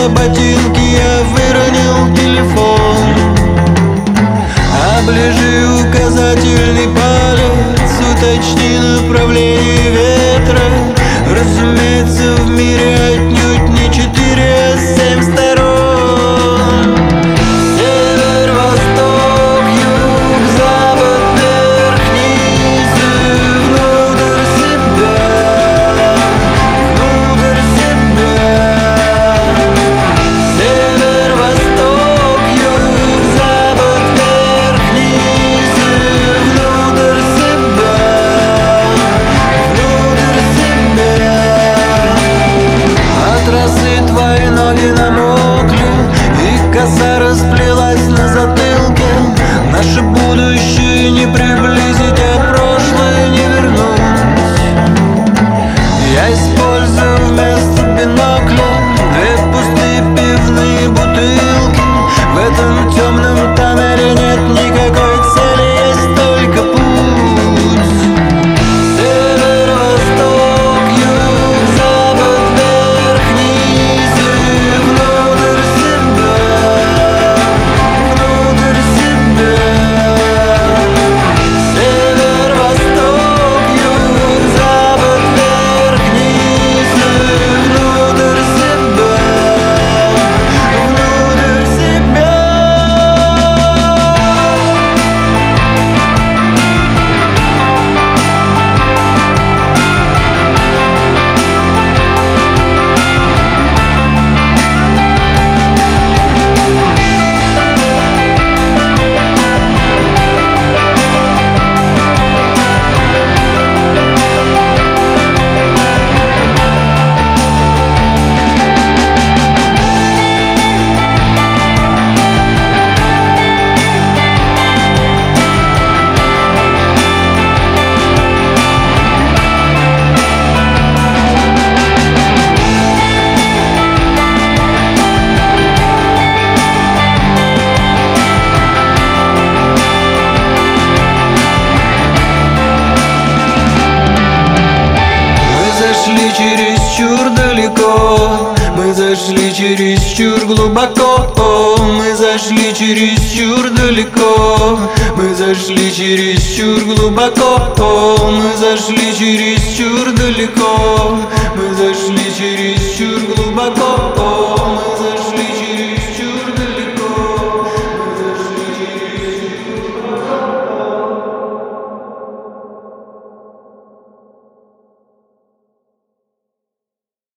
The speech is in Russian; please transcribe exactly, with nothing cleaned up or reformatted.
на ботинки, я выронил телефон. Оближи указательный палец, уточни направление ветра. Разумеется, в мире отнюдь не четыре, а семь сторон. Север, восток, юг, запад, вверх, низ и внутрь себя, внутрь себя. Север, восток, юг, запад, вверх, низ и внутрь себя, внутрь себя. От росы твои ноги намокли, и коса расплелась на затылке. Наше будущее не приблизить, а прошлое не вернуть. Я использую вместо бинокля две пустые пивные бутылки. В этом темном тоннеле нет никакой цели, есть только путь. Север, восток, юг, запад, вверх, низ и внутрь себя, внутрь себя. Север, восток, юг, запад, вверх, низ и внутрь себя, внутрь себя. Чересчур далеко, мы зашли чересчур глубоко. Мы зашли чересчур далеко, мы зашли чересчур глубоко. Мы зашли чересчур далеко, мы зашли чересчур глубоко.